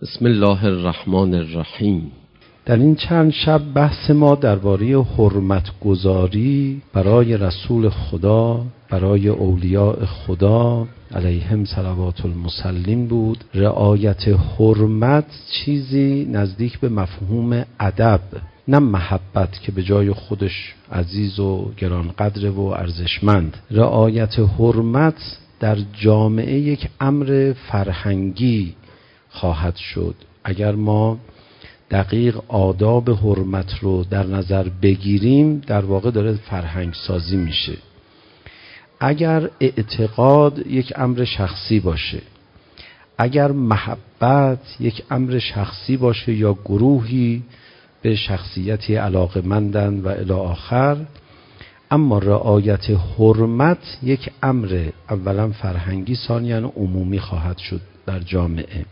بسم الله الرحمن الرحیم. در این چند شب بحث ما درباره حرمت گذاری برای رسول خدا، برای اولیاء خدا علیهم صلوات المسلمین بود. رعایت حرمت چیزی نزدیک به مفهوم ادب، نه محبت که به جای خودش عزیز و گرانقدر و ارزشمند. رعایت حرمت در جامعه یک امر فرهنگی خواهد شد. اگر ما دقیق آداب حرمت رو در نظر بگیریم، در واقع داره فرهنگ سازی میشه. اگر اعتقاد یک امر شخصی باشه، اگر محبت یک امر شخصی باشه یا گروهی به شخصیتی علاقه‌مندند و الی آخر، اما رعایت حرمت یک امر اولا فرهنگی، ثانیاً عمومی خواهد شد در جامعه.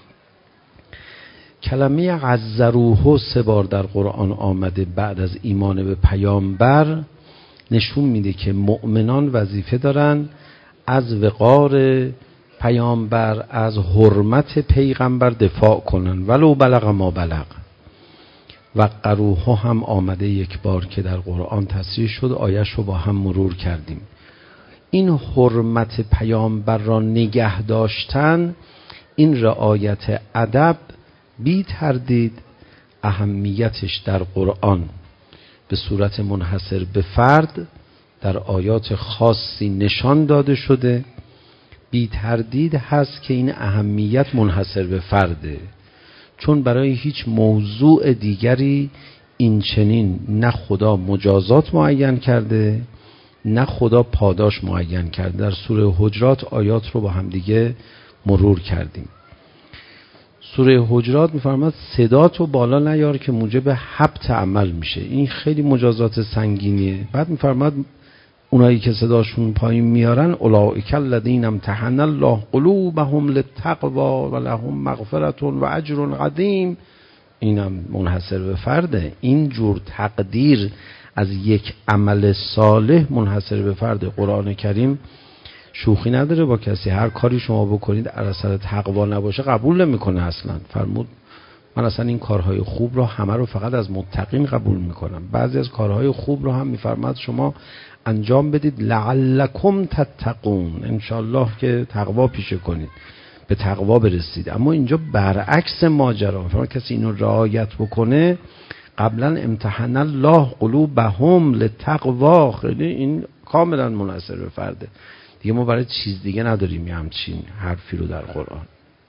کلمه عزروه 3 بار در قرآن آمده بعد از ایمان به پیامبر، نشون میده که مؤمنان وظیفه دارن از وقار پیامبر، از حرمت پیغمبر دفاع کنن ولو بلغ ما بلغ. وقروه هم آمده 1 بار که در قرآن تصریح شد، آیش رو با هم مرور کردیم. این حرمت پیامبر را نگه داشتن، این رعایت ادب، بی تردید اهمیتش در قرآن به صورت منحصر به فرد در آیات خاصی نشان داده شده. بی تردید هست که این اهمیت منحصر به فرده، چون برای هیچ موضوع دیگری این چنین نه خدا مجازات معین کرده، نه خدا پاداش معین کرده. در سوره حجرات آیات رو با هم دیگه مرور کردیم. سوره حجرات می‌فرماد صداتو بالا نیار که موجب حبط عمل میشه. این خیلی مجازات سنگینیه. بعد می‌فرماد اونایی که صداشون پایین میارن اولئک الذین امتحن الله قلوبهم للتقوی و لهم مغفرة و اجر عظیم. اینم منحصر به فرده. این جور تقدیر از یک عمل صالح منحصر به فرد. قرآن کریم شوخی نداره با کسی. هر کاری شما بکنید اثر تقوا نباشه قبول نمیکنه اصلا. فرمود من اصلا این کارهای خوب رو همه رو فقط از متقین قبول میکنم. بعضی از کارهای خوب رو هم میفرماد شما انجام بدید لعلکم تتقون، انشالله که تقوا پیشه کنید، به تقوا برسید. اما اینجا برعکس ماجرا، فرمود کسی اینو رعایت بکنه قبلا امتحن الله قلوبهم للتقوا. خیلی این کاملا منحصر به فرده دیگه. ما برای چیز دیگه نداریم همچین حرفی رو در قرآن.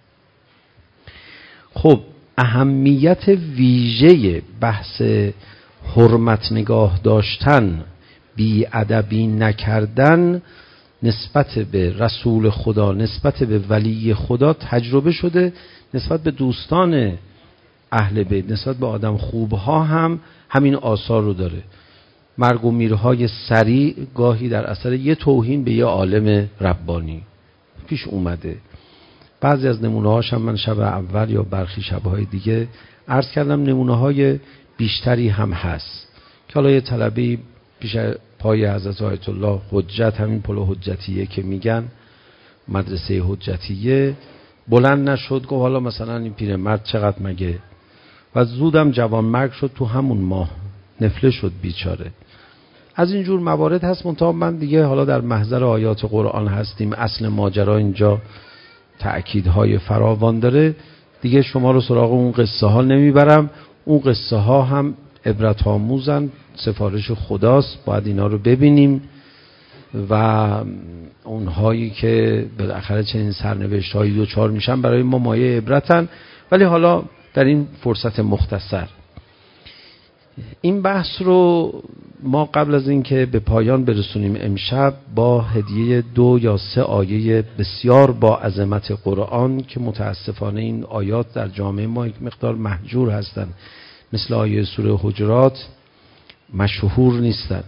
خب اهمیت ویژه بحث حرمت نگاه داشتن، بی ادبی نکردن نسبت به رسول خدا، نسبت به ولی خدا تجربه شده. نسبت به دوستان اهل بیت، نسبت به آدم خوبها هم همین آثار رو داره. مرگ و میرهای سریع گاهی در اثر یه توهین به یه عالم ربانی پیش اومده. بعضی از نمونه‌هاش هم من شب اول یا برخی شب‌های دیگه عرض کردم، نمونه‌های بیشتری هم هست که حالا یه طلبی پیش پای حضرت آیت الله حجت، همین پل حجتیه که میگن مدرسه حجتیه، بلند نشد، گفت حالا مثلا این پیرمرد چقدر مگه، و زودم جوان مرگ شد تو همون ماه، نفله شد بیچاره. از این جور موارد هست. منتها من دیگه حالا در محضر آیات قرآن هستیم، اصل ماجرا اینجا تأکیدهای فراوان داره دیگه، شما رو سراغ اون قصه ها نمیبرم. اون قصه ها هم عبرت آموزن، سفارش خداست، باید اینا رو ببینیم و اونهایی که بالاخره چنین سرنوشت هایی دوچار میشن برای ما مایه عبرتن. ولی حالا در این فرصت مختصر این بحث رو ما قبل از این که به پایان برسونیم امشب با هدیه 2 یا 3 آیه بسیار با عظمت قرآن که متاسفانه این آیات در جامعه ما یک مقدار مهجور هستند، مثل آیه سوره حجرات مشهور نیستن.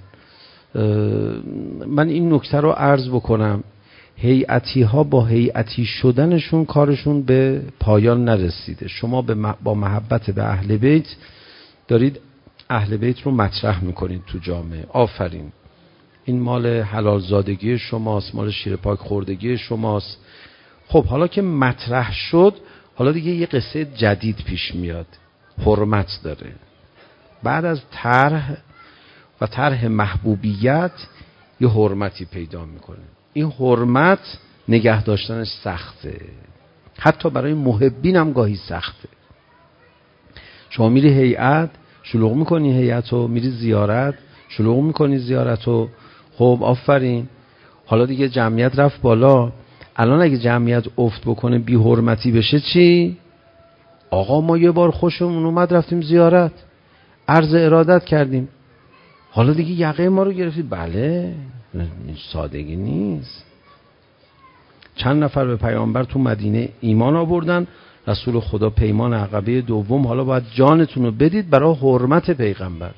من این نکته رو عرض بکنم، هیئتی ها با هیئتی شدنشون کارشون به پایان نرسیده. شما با محبت به اهل بیت دارید اهل بیت رو مطرح میکنید تو جامعه. آفرین، این مال حلال زادگی شماست، مال شیر پاک خوردگی شماست. خب حالا که مطرح شد، حالا دیگه یه قصه جدید پیش میاد، حرمت داره. بعد از طرح محبوبیت یه حرمتی پیدا میکنه. این حرمت نگه داشتنش سخته، حتی برای محبین هم گاهی سخته. شما میری هیئت شلوغ میکنی، هیئتو میری زیارت شلوغ میکنی، زیارتو خب آفرین، حالا دیگه جمعیت رفت بالا. الان اگه جمعیت افت بکنه بی حرمتی بشه چی؟ آقا ما یه بار خوشمون اومد رفتیم زیارت، عرض ارادت کردیم، حالا دیگه یقه ما رو گرفتی. بله، سادگی نیست. چند نفر به پیامبر تو مدینه ایمان آوردن، رسول خدا پیمان عقبه دوم، حالا باید جانتون رو بدید برای حرمت پیغمبر.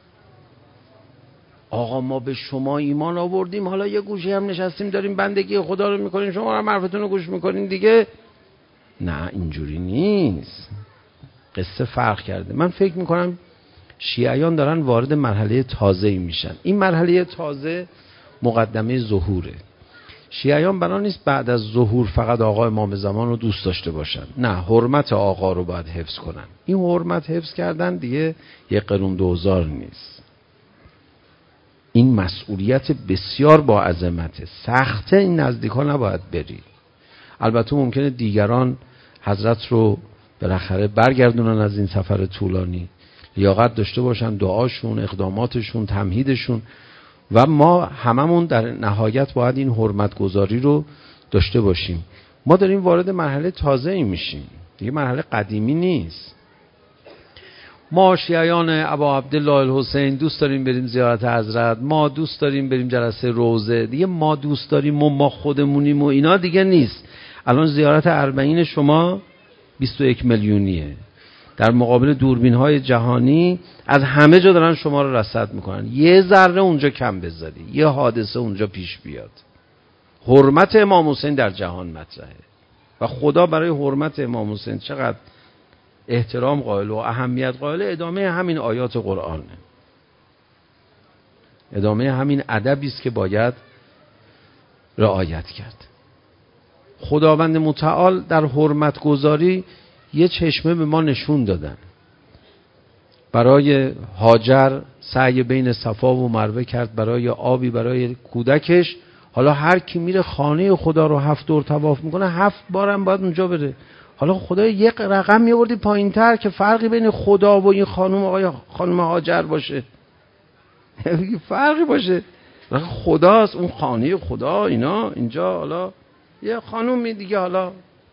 آقا ما به شما ایمان آوردیم، حالا یه گوشه هم نشستیم داریم بندگی خدا رو میکنیم، شما هم حرفتون رو گوش میکنین دیگه. نه اینجوری نیست، قصه فرق کرده. من فکر میکنم شیعیان دارن وارد مرحله تازه‌ای میشن. این مرحله تازه مقدمه ظهوره. شیعیان بنا نیست بعد از ظهور فقط آقا امام زمان رو دوست داشته باشن، نه، حرمت آقا رو باید حفظ کنن. این حرمت حفظ کردن دیگه یک قرون دوزار نیست. این مسئولیت بسیار با عظمته، سخته، این نزدیکا نباید بری. البته ممکنه دیگران حضرت رو بالاخره برگردونن از این سفر طولانی، لیاقت داشته باشن، دعاشون، اقداماتشون، تمهیدشون، و ما هممون در نهایت باید این حرمت گذاری رو داشته باشیم. ما داریم وارد مرحله تازه‌ای میشیم، دیگه مرحله قدیمی نیست. ما شیعیان ابا عبدالله الحسین دوست داریم بریم زیارت حضرت، ما دوست داریم بریم جلسه روضه، دیگه ما دوست داریم و ما خودمونیم و اینا دیگه نیست. الان زیارت اربعین شما 21 میلیونیه، در مقابل دوربین‌های جهانی از همه جا دارن شما رو رصد میکنن. یه ذره اونجا کم بذاری، یه حادثه اونجا پیش بیاد، حرمت امام حسین در جهان مطرحه و خدا برای حرمت امام حسین چقدر احترام قائل و اهمیت قائل. ادامه همین آیات قرآنه، ادامه همین ادبی است که باید رعایت کرد. خداوند متعال در حرمت گذاری یه چشمه به ما نشون دادن. برای هاجر سعی بین صفا و مروه کرد برای آبی برای کودکش. حالا هر کی میره خانه خدا رو 7 دور طواف میکنه 7 بارم باید اونجا بره. حالا خدا یک رقم میوردی پایین‌تر که فرقی بین خدا و این خانم هاجر باشه، فرقی باشه. خداست، اون خانه خدا، اینا اینجا حالا یه خانومی دیگه. حالا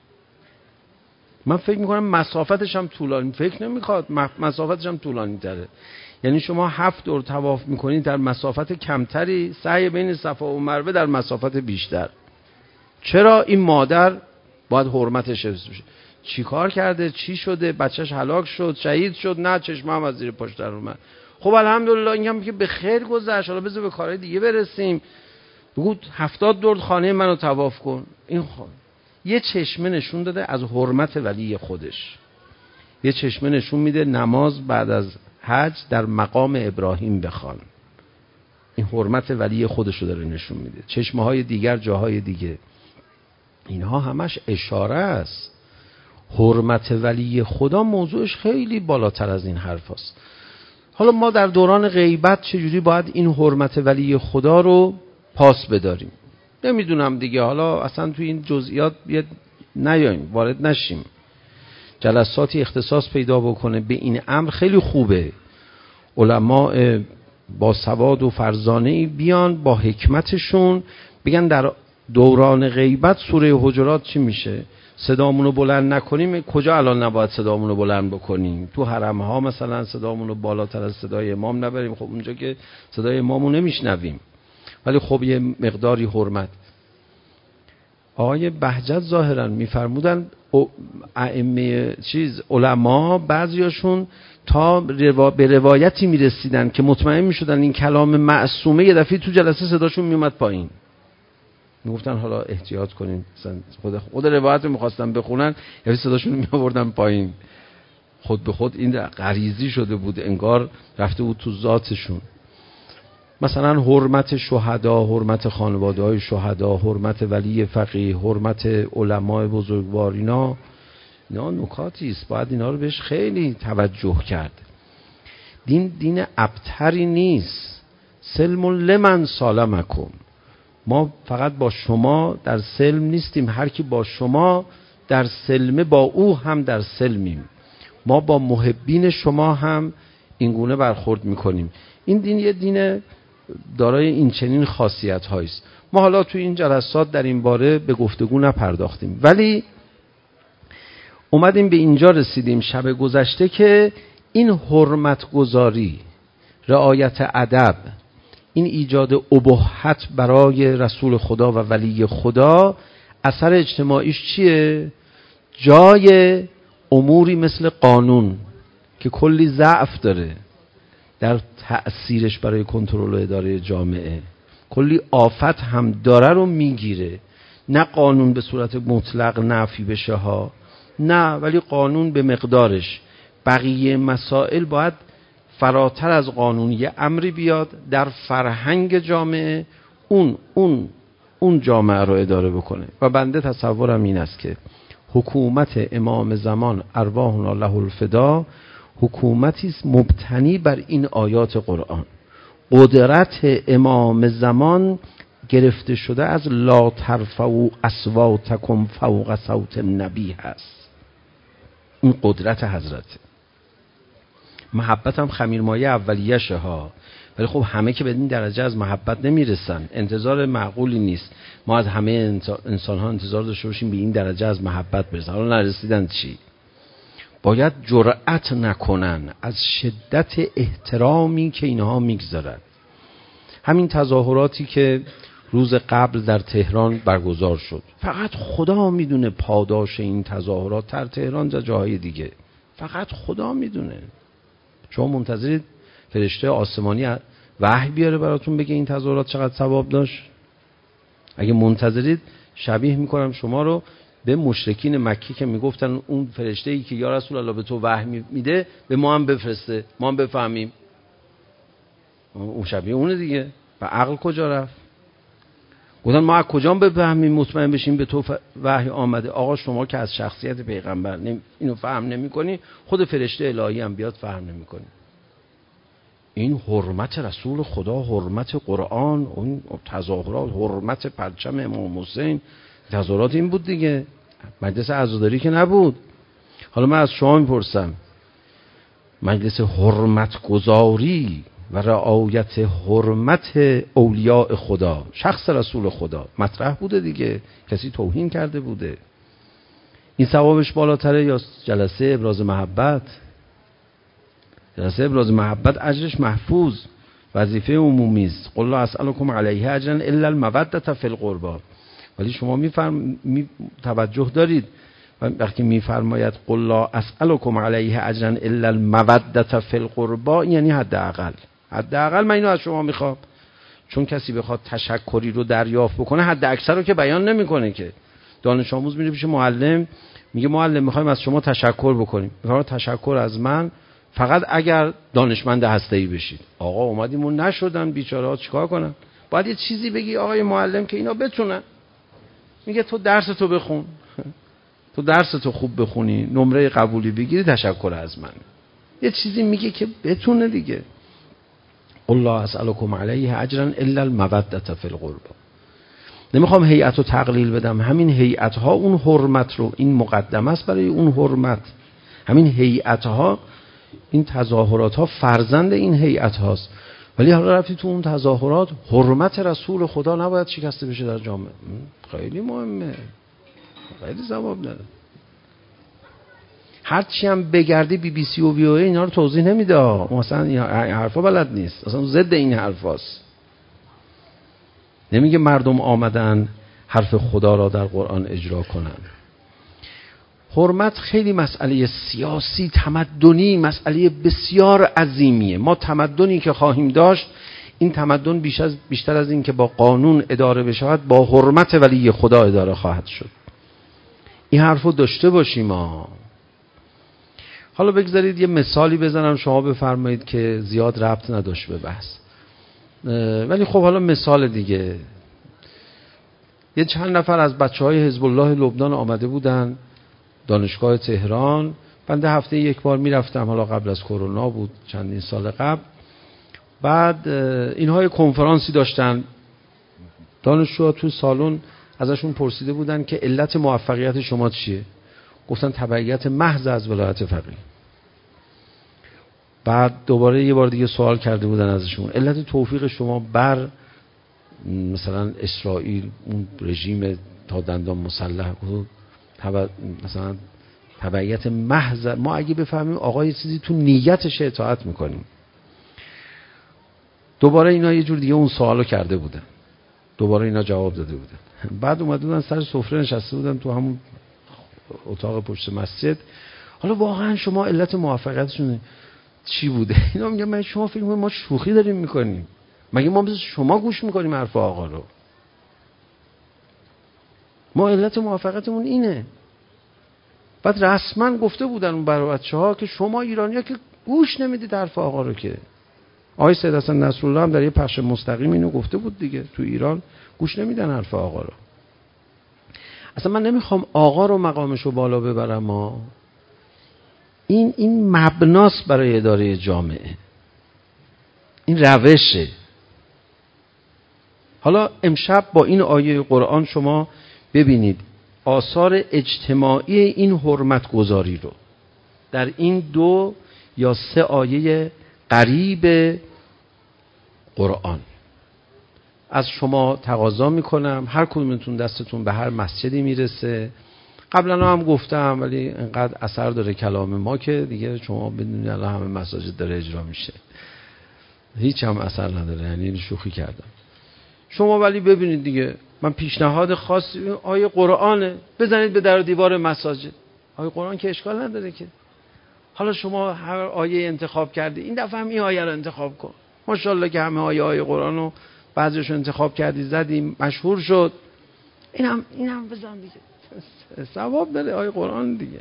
من فکر میکنم مسافتش هم طولانی، فکر نمیخواد مسافتش هم طولانی تره. یعنی شما 7 دور طواف میکنید در مسافت کمتری، سعی بین صفا و مروه در مسافت بیشتر. چرا؟ این مادر باید حرمتش حفظ بشه. چی کار کرده؟ چی شده؟ بچهش هلاک شد، شهید شد؟ نه، چشمه هم از زیر پاش در اومد. خب الحمدلله این هم که به خیر گذشت، حالا بذار به کارهای دیگه برسیم. بگو 70 دور خانه منو طواف کن. این یه چشمه نشون داده از حرمت ولی خودش. یه چشمه نشون میده نماز بعد از حج در مقام ابراهیم بخوان. این حرمت ولی خودش رو داره نشون میده. چشمه های دیگر جاهای دیگه، اینها همش اشاره است. حرمت ولی خدا موضوعش خیلی بالاتر از این حرف هست. حالا ما در دوران غیبت چجوری باید این حرمت ولی خدا رو پاس بداریم نمیدونم دیگه. حالا اصلا توی این جزئیات نیاییم، وارد نشیم. جلساتی اختصاص پیدا بکنه به این امر خیلی خوبه. علماء با سواد و فرزانه‌ای بیان با حکمتشون بگن در دوران غیبت سوره حجرات چی میشه. صدامونو بلند نکنیم. کجا الان نباید صدامونو بلند بکنیم؟ تو حرم ها مثلا صدامونو بالاتر از صدای امام نبریم. خب اونجا که صدای امامو نمیشنویم، ولی خب یه مقداری حرمت. آقای بهجت ظاهرا میفرمودن ائمه علما بعضیاشون تا به روایتی میرسیدن که مطمئن میشدن این کلام معصومه، یه دفعه تو جلسه صداشون میومد پایین. میگفتن حالا احتیاط کنین، خود روایت رو میخواستن بخونن یا صداشون میآوردن پایین. خود به خود این غریزی شده بود، انگار رفته بود تو ذاتشون. مثلا حرمت شهدا، حرمت خانواده‌های شهدا، حرمت ولی فقیه، حرمت علماء بزرگوار، اینا اینا نکاتی است، باید اینا رو بهش خیلی توجه کرد. دین ابتری نیست. سلم لمن سالمکم. ما فقط با شما در سلم نیستیم، هر کی با شما در سلمه با او هم در سلمیم. ما با محبین شما هم اینگونه برخورد میکنیم. این دین یه دین دارای این چنین خاصیت هاییست. ما حالا تو این جلسات در این باره به گفتگو نپرداختیم، ولی اومدیم به اینجا رسیدیم شب گذشته که این حرمت گذاری، رعایت ادب، این ایجاد ابهت برای رسول خدا و ولی خدا اثر اجتماعیش چیه؟ جای اموری مثل قانون که کلی ضعف داره در تأثیرش برای کنترل و اداره جامعه، کلی آفت هم داره رو میگیره. نه قانون به صورت مطلق نفی بشه ها، نه، ولی قانون به مقدارش. بقیه مسائل باید فراتر از قانون یه امری بیاد در فرهنگ جامعه، اون جامعه رو اداره بکنه. و بنده تصورم این است که حکومت امام زمان ارواحنا له الفدا حکومتی است مبتنی بر این آیات قرآن. قدرت امام زمان گرفته شده از لا ترفعوا اصواتکم فوق صوت النبی هست. این قدرت حضرته. محبت هم خمیرمایه اولیشه ها، ولی خب همه که به این درجه از محبت نمیرسن. انتظار معقولی نیست ما از همه انسان ها انتظار داشته باشیم به این درجه از محبت برسن. حالا نرسیدن چی؟ باید جرأت نکنن از شدت احترامی که اینها میگذارن. همین تظاهراتی که روز قبل در تهران برگزار شد، فقط خدا میدونه پاداش این تظاهرات در تهران و جاهای دیگه، فقط خدا میدونه. شما منتظرید فرشته آسمانی وحی بیاره براتون بگه این تظاهرات چقدر ثواب داشت؟ اگه منتظرید، شبیه میکنم شما رو به مشرکین مکی که میگفتن اون فرشته‌ای که یا رسول الله به تو وحی میده به ما هم بفرسته ما هم بفهمیم. اون شبیه اونه دیگه. و عقل کجا رفت؟ گفتن ما از کجا بفهمیم مطمئن بشیم به تو وحی آمده؟ آقا شما که از شخصیت پیغمبر اینو فهم نمی‌کنی، خود فرشته الهی هم بیاد فهم نمی‌کنی. این حرمت رسول خدا، حرمت قرآن، اون تظاهرات، حرمت پرچم امام حسین، تظاهرات این بود دیگه. مجلس عزاداری که نبود. حالا من از شما میپرسم، مجلس حرمت گذاری و رعایت حرمت اولیاء خدا، شخص رسول خدا مطرح بوده دیگه؟ کسی توهین کرده بوده؟ این ثوابش بالاتره یا جلسه ابراز محبت؟ جلسه ابراز محبت اجرش محفوظ، وظیفه عمومی است. قل لا اسألکم علیه اجرا الا المودة فی القربى. ولی شما توجه دارید وقتی میفرماید قل لا اسألکم علیه اجرا الا المودة فی القربى، یعنی حداقل من اینو از شما میخوام. چون کسی بخواد تشکری رو دریافت بکنه حد اکثر رو که بیان نمیکنه که. دانش آموز میره پیش معلم میگه معلم میخوایم از شما تشکر بکنیم. میگه تشکر از من فقط اگر دانشمند هسته‌ای بشید. آقا اومدیم و نشدن بیچاره‌ها چیکار کنن؟ باید یه چیزی بگی آقای معلم که اینا بتونن. میگه تو درس تو بخون، تو درس تو خوب بخونی، نمره قبولی بگیری، تشکر از من. یه چیزی میگه که بتونه دیگه. قل لا اسألکم علیه اجرا الا المودة فی القربى. نمیخوام هیئت رو تقلیل بدم، همین هیئت ها اون حرمت رو، این مقدمه است برای اون حرمت. همین هیئت ها، این تظاهرات ها فرزند این هیئت هاست. ولی حالا رفتی تو اون تظاهرات، حرمت رسول خدا نباید شکسته بشه در جامعه. خیلی مهمه، خیلی ثواب داره. هرچی هم بگردی BBC و VOA اینا رو توضیح نمیده. مثلا این حرفا بلد نیست، اصلا ضد این حرفاست. نمیگه مردم آمدن حرف خدا را در قرآن اجرا کنن. حرمت خیلی مسئله سیاسی، تمدنی، مسئله بسیار عظیمیه. ما تمدنی که خواهیم داشت، این تمدن بیشتر از این که با قانون اداره بشود، با حرمت ولی خدا اداره خواهد شد. این حرفو داشته باشیم ما. حالا بگذارید یه مثالی بزنم، شما بفرمایید که زیاد ربط نداشت به بحث، ولی خب حالا مثال دیگه. یه چند نفر از بچهای حزب الله لبنان آمده بودن دانشگاه تهران. بنده هفته یک بار میرفتم، حالا قبل از کرونا بود، چندین سال قبل. بعد اینها کنفرانسی داشتن، دانشجوها تو سالن ازشون پرسیده بودن که علت موفقیت شما چیه؟ گفتن تبعیت محض از ولایت فقیه. بعد دوباره یه بار دیگه سوال کرده بودن ازشون علت توفیق شما بر مثلا اسرائیل، اون رژیم تا دندان مسلح بود، مثلا تبعیت محض. ما اگه بفهمیم آقا یه چیزی تو نیتش اطاعت میکنیم. دوباره اینا یه جور دیگه اون سوالو کرده بودن، دوباره اینا جواب داده بودن. بعد اومده بودن سر سفره نشسته بودن تو همون اتاق پشت مسجد. حالا واقعا شما علت موفقیتشون چی بوده؟ اینا میگن من شما فکر می‌کنید ما شوخی داریم میکنیم؟ مگه ما مثل شما گوش میکنیم حرف آقا رو؟ ما علت موفقیتمون اینه. بعد رسما گفته بودن اون برای بچه‌ها که شما ایرانی‌ها که گوش نمیدید حرف آقا رو. که آقای سید حسن نصرالله هم در یه پخش مستقیم اینو گفته بود دیگه، تو ایران گوش نمیدن حرف آقا رو. اصلا من نمیخوام آقا رو مقامشو بالا ببرم، این مبناست برای اداره جامعه، این روشه. حالا امشب با این آیه قرآن شما ببینید آثار اجتماعی این حرمت گذاری رو در این 2 یا 3 آیه قریب قرآن. از شما تقاضا میکنم هر کدومتون دستتون به هر مسجدی میرسه، قبلا هم گفتم ولی انقدر اثر داره کلام ما که دیگه شما بدونید الان همه مساجد داره اجرا میشه، هیچ هم اثر نداره، یعنی شوخی کردم. شما ولی ببینید دیگه، من پیشنهاد خاصی آیه قرآنه، بزنید به در و دیوار مساجد. آیه قرآن که اشکال نداره که. حالا شما هر آیه انتخاب کردی، این دفعه هم این آیه رو انتخاب کن. ماشاءالله که همه آیه قرآن رو بعضیش رو انتخاب کردی زدیم مشهور شد، اینم بزن دیگه، ثواب داره آیه قرآن دیگه.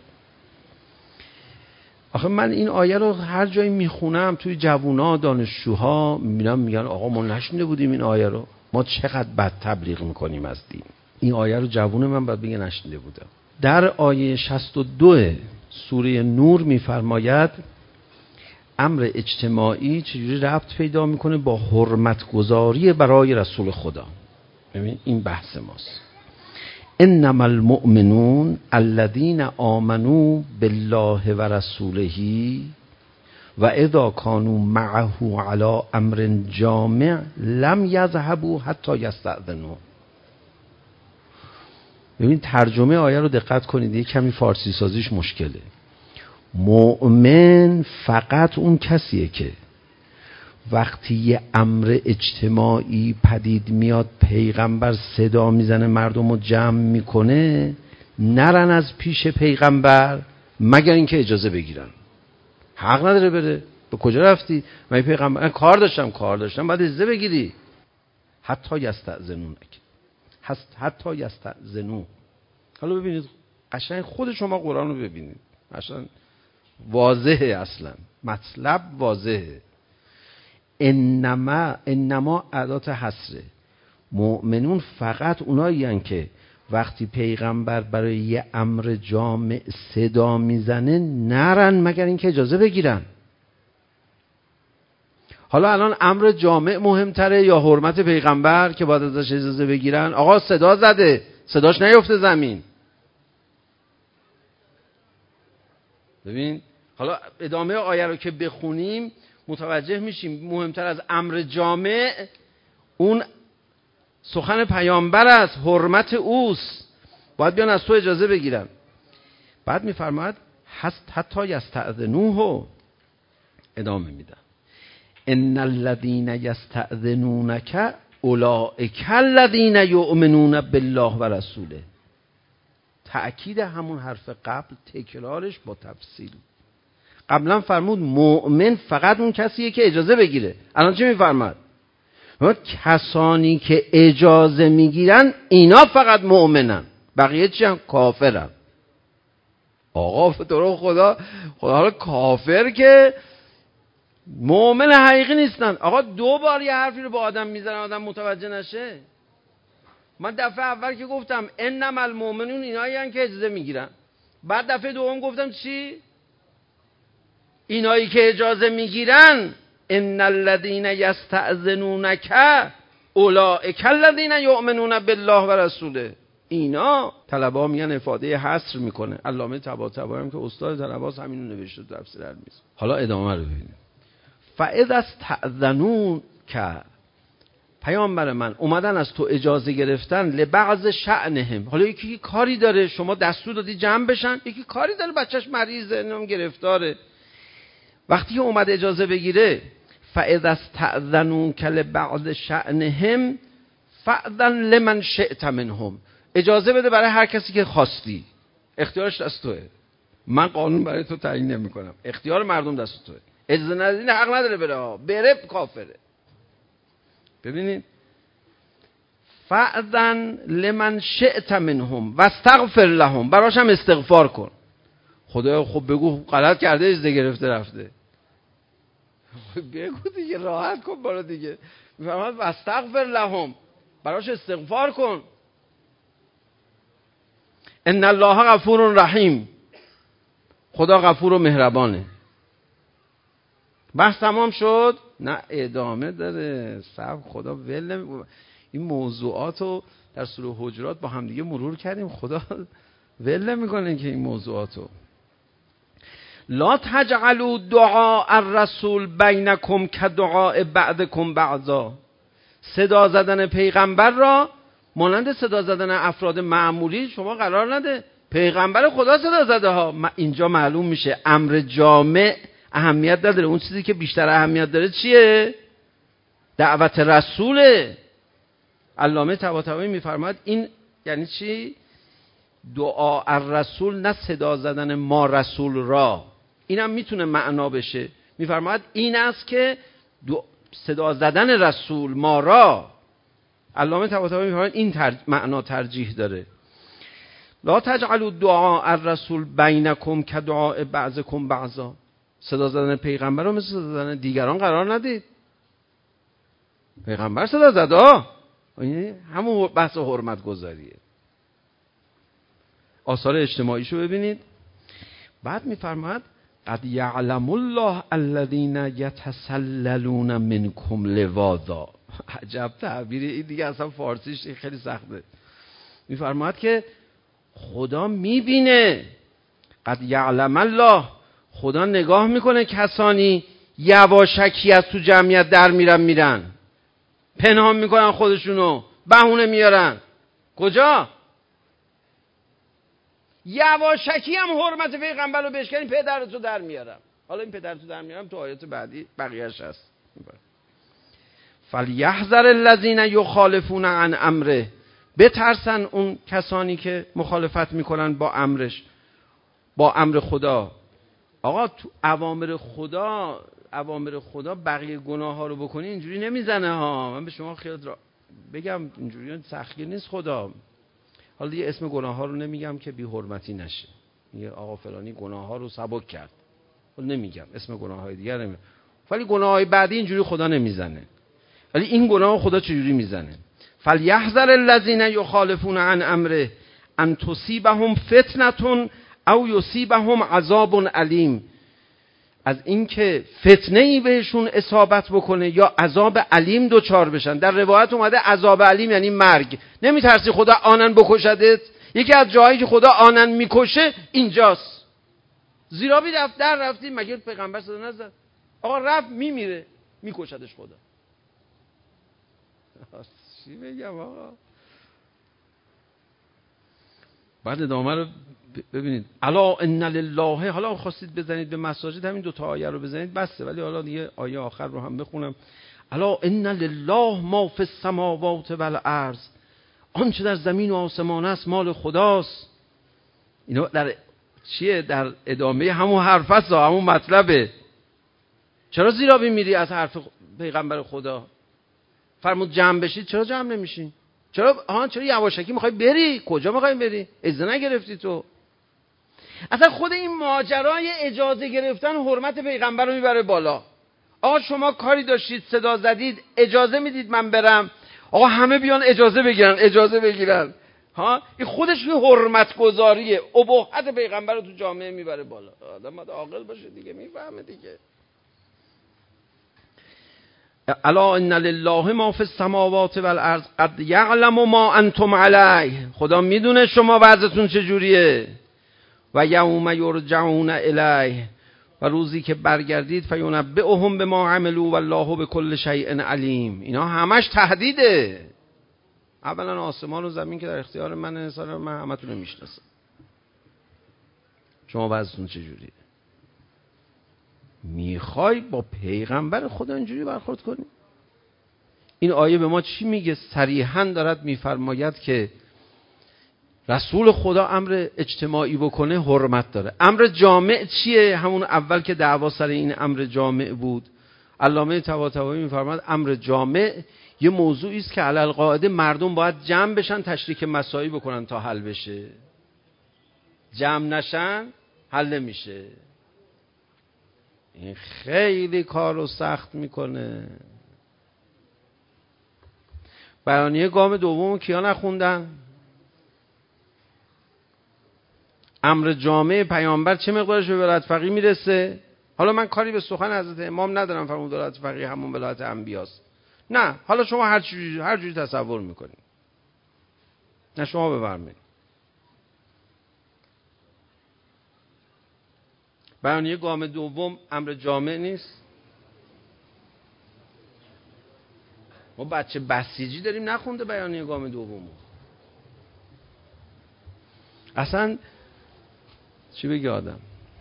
آخه من این آیه رو هر جایی میخونم توی جوونا دانشجوها میبینم میگن آقا ما نشنیده بودیم این آیه رو، ما چقدر بد تبلیغ میکنیم از دین. این آیه رو جوون من باید بگه نشنیده بودم. در آیه 62 سوره نور میفرماید امر اجتماعی چجوری ربط پیدا میکنه با حرمت گذاری برای رسول خدا. ببین این بحث ماست. انما المؤمنون الذين آمنوا بالله و رسوله و اذا كانوا معه على امر جامع لم يذهبوا حتى يستأذنوا. ببین ترجمه آیه رو دقت کنید، یه کمی فارسی سازیش مشکله. مؤمن فقط اون کسیه که وقتی یه امر اجتماعی پدید میاد پیغمبر صدا میزنه مردم رو جمع میکنه نرن از پیش پیغمبر مگر اینکه اجازه بگیرن. حق نداره بره. به کجا رفتی؟ من پیغمبر کار داشتم باید اجازه بگیری. حتی یستأذنون. حالا ببینید قشنگ خود شما قرآن رو ببینید، قشنگ واضحه، اصلا مطلب واضحه. انما ادات حصره. مؤمنون فقط اونایی هستند که وقتی پیغمبر برای یه امر جامع صدا میزنه نرن مگر اینکه اجازه بگیرن. حالا الان امر جامع مهمتره یا حرمت پیغمبر که باید ازش اجازه بگیرن؟ آقا صدا زده، صداش نیفته زمین. ببین حالا ادامه آیه رو که بخونیم متوجه میشیم مهمتر از امر جامع اون سخن پیامبر است، حرمت اوست، باید بیان از تو اجازه بگیرن. بعد میفرماید حتی یستأذنوه، ادامه میدن ان الذين یستأذنونک اولئک الذین یؤمنون بالله و رسوله. تأکید همون حرف قبل، تکرارش با تفصیل. قبلا فرمود مؤمن فقط اون کسیه که اجازه بگیره، الان چی میفرماد؟ کسانی که اجازه میگیرن اینا فقط مؤمنن، بقیه چی هم؟ کافرن. آقا تو خدا حالا کافر که مؤمن حقیقی نیستن. آقا 2 بار یه حرفی رو با آدم میزنن آدم متوجه نشه. من دفعه اول که گفتم انما المؤمنون اینایی هستن که اجازه میگیرن، بعد دفعه دوم گفتم چی؟ اینایی که اجازه میگیرن ان الذين يستأذنونك اولئک الذين يؤمنون بالله و رسوله. اینا طلبه میگن افاده حصر میکنه. علامه طباطبایی هم که استاد طلباست همین رو نوشته تو تفسیر المیز. حالا ادامه رو ببینید. فاذا استأذنوك، پیامبر من اومدن از تو اجازه گرفتن لبعض شأنهم. حالا یکی کاری داره، شما دستور دادی جمع بشن، یکی کاری داره، بچهش مریضه، نام گرفتاره. وقتی که اومد اجازه بگیره، فاذا استأذنوك لبعض شأنهم فأذن لمن شئت منهم، اجازه بده برای هر کسی که خواستی. اختیارش دست توئه. من قانون برای تو تعیین نمی‌کنم، اختیار مردم دست توئه. اجازه ندین حق نداره بره کافره. ببینید فأذن لمن شئت منهم واستغفر لهم، براش هم استغفار کن. خدایا خب بگو غلط کرده، اجازه گرفته رفته، بگو دیگه، راحت کن برا دیگه. میفرماد واستغفر لهم، براش استغفار کن. ان الله غفور رحیم، خدا غفور و مهربانه. بحث تمام شد؟ نه ادامه داره. صبر، خدا ول این موضوعات رو در سوره حجرات با هم دیگه مرور کردیم، خدا ول نمیکنه که این موضوعاتو. لا تجعلوا دعاء الرسول بینکم کدعاء بعضکم بعضا، صدا زدن پیغمبر را مانند صدا زدن افراد معمولی شما قرار نده. پیغمبر خدا صدا زده ها. اینجا معلوم میشه امر جامع اهمیت نداره، اون چیزی که بیشتر اهمیت داره چیه؟ دعوت رسوله. علامه طباطبایی میفرماید این یعنی چی؟ دعا الرسول، نه صدا زدن ما رسول را. اینم میتونه معنا بشه. میفرماید این است که صدا زدن رسول ما را. علامه طباطبایی میفرماید این معنا ترجیح داره. لا تجعلوا دعاء الرسول بینکم کدعاء بعضکم بعضا، صدا زدن پیغمبر رو مثل صدا زدن دیگران قرار ندید. پیغمبر صدا زد همون بحث حرمت گذاریه. آثار اجتماعیشو ببینید. بعد میفرماید قد یعلم الله الذین یتسللون منکم لواذا. عجب تعبیری این دیگه، اصلا فارسیش خیلی سخته. میفرماید که خدا میبینه، قد یعلم الله، خدا نگاه میکنه کسانی یواشکی از تو جمعیت در میرن پنهان میکنن خودشونو، بهونه میارن. کجا؟ یواشکی هم حرمت پیغمبر رو بشکنین پدرتو در میارم. حالا این پدرتو در میارم تو آیات بعدی بقیه‌اش هست. فلیحذر الذین یخالفون عن امره، بترسن اون کسانی که مخالفت میکنن با امرش، با امر خدا. آقا تو اوامر خدا بقیه گناه ها رو بکنی اینجوری نمیزنه ها. من به شما خیال بگم اینجوری سختی نیست خدا. حالا دیگه اسم گناه ها رو نمیگم که بی حرمتی نشه. میگه آقا فلانی گناه ها رو سبک کرد، نمیگم اسم گناه های دیگر نمیگم، ولی گناه های بعدی اینجوری خدا نمیزنه. ولی این گناه خدا چجوری میزنه؟ فلیحذر الذین یخالفون عن امره ان تصیبهم فتنه او یصیبهم عذاب علیم، از اینکه فتنه ای بهشون اصابت بکنه یا عذاب علیم دوچار بشن. در روایت اومده عذاب علیم یعنی مرگ. نمیترسی خدا آنن بکشدت؟ یکی از جاهایی که خدا آنن میکشه اینجاست. زیرابی رفتی مگه پیغمبر صدا نزد؟ آقا رفت میمیره، میکشدش خدا. چی بگم آقا؟ بعد ادامه رو ببینید. الا ان لله، حالا خواستید بزنید به مساجد همین دو تا آیه رو بزنید بسه، ولی حالا دیگه آیه آخر رو هم بخونم. الا ان لله ما فی السماوات والارض، آنچه در زمین و آسمان است مال خداست. اینا در چیه؟ در ادامه همون حرف است، همون مطلبه. چرا زیرابی میری از حرف پیغمبر خدا؟ فرمود جمع بشید، چرا جمع نمیشین؟ چرا یواشکی میخوای بری؟ کجا میخوای بری؟ اجازه نگرفتی تو؟ اصلا خود این ماجرای اجازه گرفتن حرمت پیغمبر رو میبره بالا. آقا شما کاری داشتید صدا زدید، اجازه میدید من برم، آقا همه بیان اجازه بگیرن. ها این خودش یه حرمت گذاریه. ابهت پیغمبر رو تو جامعه میبره بالا. آدم باید عاقل باشه دیگه، میفهمه دیگه. الا ان لله ما فی السماوات والارض قد یعلم ما انتم علیه. خدا میدونه شما وضعتون چجوریه. و یوم یرجعون الیه، و روزی که برگردید فینبئهم بما عملوا والله بكل شیء علیم. اینا همش تهدیده. اولا آسمان و زمین که در اختیار من انسان، من همتون رو میشناسم. شما وضعتون چجوریه؟ میخوای با پیغمبر خدا اینجوری برخورد کنی؟ این آیه به ما چی میگه؟ صریحاً دارد میفرماید که رسول خدا امر اجتماعی بکنه حرمت داره. امر جامع چیه؟ همون اول که دعوا سر این امر جامع بود، علامه طباطبایی میفرماید امر جامع یه موضوعی است که علی القاعده مردم باید جمع بشن تشریک مسائل بکنن تا حل بشه. جمع نشن حل نمیشه. این خیلی کارو سخت میکنه. بیانیه گام دوم کیا نخوندن؟ امر جامع پیامبر چه مقدارش به ولایت فقیه میرسه؟ حالا من کاری به سخن حضرت امام ندارم، فرمود ولایت فقیه همون ولایت انبیاست. نه، حالا شما هر جوری تصور میکنید. نه شما بفرمایید. بیانیه گام دوم امر جامع نیست؟ ما بچه بسیجی داریم نخونده بیانیه گام دومو. اصلا چی بگه آدم؟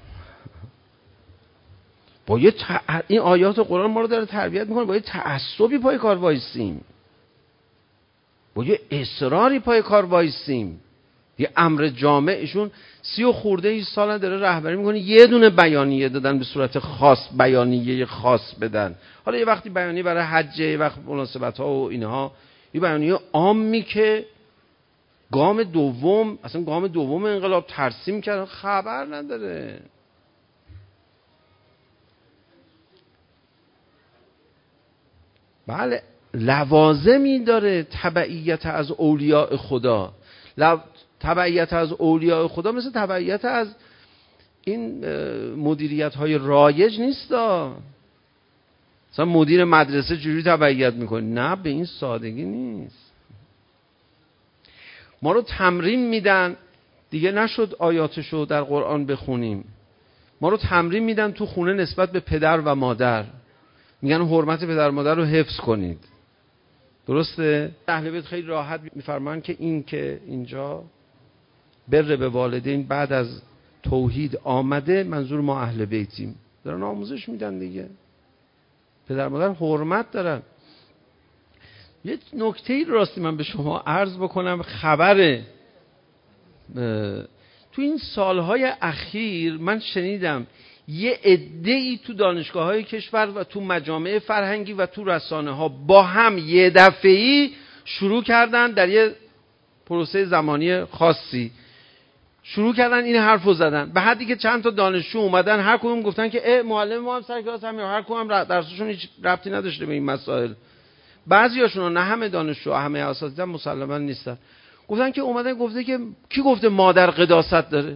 با یه این آیات قرآن ما رو داره تربیت میکنه، با یه تعصبی پای کار وایسیم، با یه اصراری پای کار وایسیم. یه امر جامعشون 30 خورده سال داره رهبری میکنه، یه دونه بیانیه دادن به صورت خاص، بیانیه خاص بدن. حالا یه وقتی بیانیه برای حج، یه وقت مناسبت ها و اینها، یه بیانیه عامی که گام دوم، اصلا گام دوم انقلاب ترسیم کردن، خبر نداره. بله لوازمی داره تبعیت از اولیاء خدا. تبعیت از اولیاء خدا مثل تبعیت از این مدیریت های رایج نیست. مثلا مدیر مدرسه جوری تبعیت میکنه؟ نه، به این سادگی نیست. ما رو تمرین میدن دیگه، نشد آیاتشو در قرآن بخونیم. ما رو تمرین میدن تو خونه نسبت به پدر و مادر، میگن حرمت پدر و مادر رو حفظ کنید. درسته؟ اهل بیت خیلی راحت میفرمان که این که اینجا بر به والدین بعد از توحید آمده، منظور ما اهل بیتیم. دارن آموزش میدن دیگه. پدر مادر حرمت دارن. یه نکته‌ای راستی من به شما عرض بکنم، خبره تو این سالهای اخیر من شنیدم یه عده‌ای تو دانشگاه‌های کشور و تو مجامع فرهنگی و تو رسانه‌ها با هم یه دفعه‌ای شروع کردن در یه پروسه زمانی خاصی شروع کردن این حرفو زدن، به حدی که چند تا دانشجو اومدن هر کدوم گفتن که معلم ما هم سر کلاس همین، هر کدوم هم درسشون هیچ ربطی نداشته به این مسائل. بعضیاشون، نه همه دانشجو، همه اساتید مسلماً نیستن، گفتن که اومدن گفته که کی گفته مادر قداست داره؟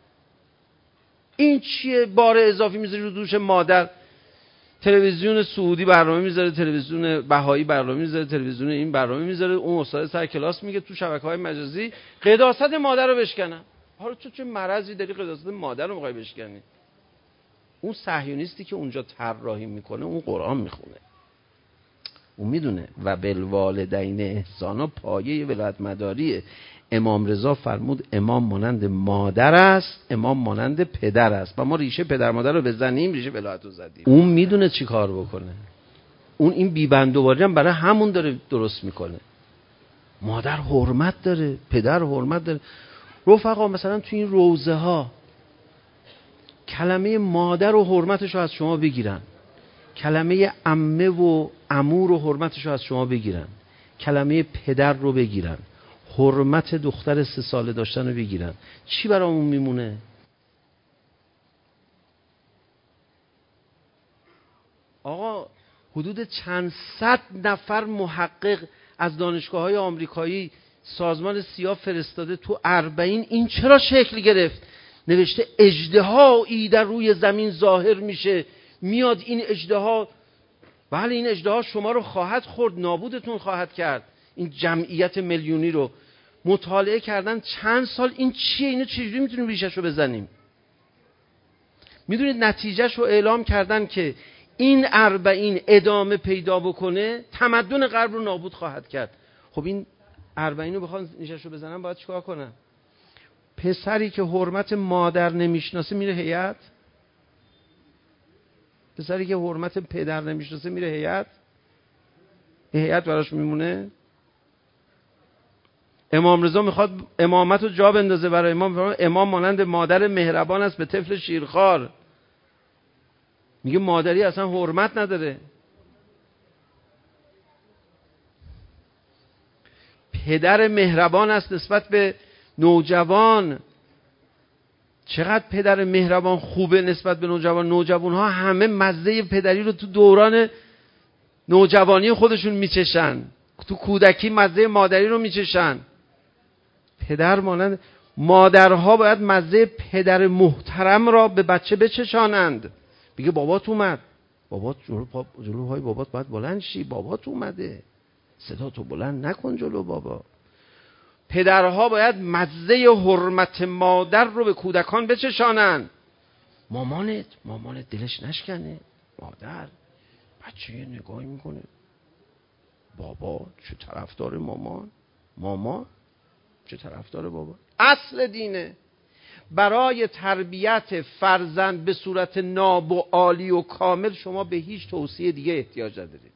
این چیه بار اضافی میذاری رو دوش مادر؟ تلویزیون سعودی برنامه میذاره، تلویزیون بهایی برنامه میذاره، تلویزیون این برنامه میذاره، اون استاد سر کلاس میگه تو شبکه‌های مجازی قداست مادر رو بشکنن. حالا چه مرضی داری قداست مادر رو میخوای بشکنی؟ اون صهیونیستی که اونجا طراحی میکنه اون قرآن میخونه، اون میدونه و بالوالدین احسانا پایه ولایت مداریه. امام رضا فرمود امام مانند مادر است، امام مانند پدر است. و ما ریشه پدر مادر رو بزنیم ریشه ولایت رو زدیم. اون میدونه چی کار بکنه. اون این بیبندوباری هم برای همون داره درست میکنه. مادر حرمت داره، پدر حرمت داره. رفقا مثلا تو این روضه ها کلمه مادر و حرمتش رو از شما بگیرن، کلمه عمه و عمو رو حرمتش رو از شما بگیرن، کلمه پدر رو بگیرن، حرمت دختر 3 ساله داشتن رو بگیرن، چی برامون میمونه؟ آقا حدود چند صد نفر محقق از دانشگاه‌های آمریکایی سازمان سیا فرستاده تو 40 این چرا شکل گرفت؟ نوشته اژدهایی در روی زمین ظاهر میشه، میاد این اژدها، بله این اژدها شما رو خواهد خورد، نابودتون خواهد کرد. این جمعیت میلیونی رو مطالعه کردن چند سال، این چیه، اینو چجوری میتونیم ریشش رو بزنیم؟ میدونید نتیجهش رو اعلام کردن که این 40 ادامه پیدا بکنه تمدن غرب رو نابود خواهد کرد. خب این 40 رو بخوان ریشش رو بزنن باید چیکار کنن؟ پسری که حرمت مادر نمیشناسه میره هیئت، پسری که حرمت پدر نمیشناسه میره هیئت، هیئت براش میمونه. امام رضا میخواد امامت رو جا بندازه برای امام، امام مانند مادر مهربان است به طفل شیرخوار. میگه مادری اصلا حرمت نداره. پدر مهربان است نسبت به نوجوان. چقدر پدر مهربان خوبه نسبت به نوجوان. نوجوان‌ها همه مزه پدری رو تو دوران نوجوانی خودشون میچشن، تو کودکی مزه مادری رو میچشن. پدر مانند مادرها باید مزه پدر محترم را به بچه بچشانند. میگه بابات اومد، بابات جلو های بابات باید بلند شی، بابات اومده، صدا تو بلند نکن جلو بابا. پدرها باید مزه حرمت مادر رو به کودکان بچشانند. مامانت دلش نشکنه، مادر بچه یه نگاهی میکنه، بابا چه طرفدار مامان چه طرفدار بابا. اصل دینه. برای تربیت فرزند به صورت ناب و عالی و کامل شما به هیچ توصیه دیگه احتیاج ندارید.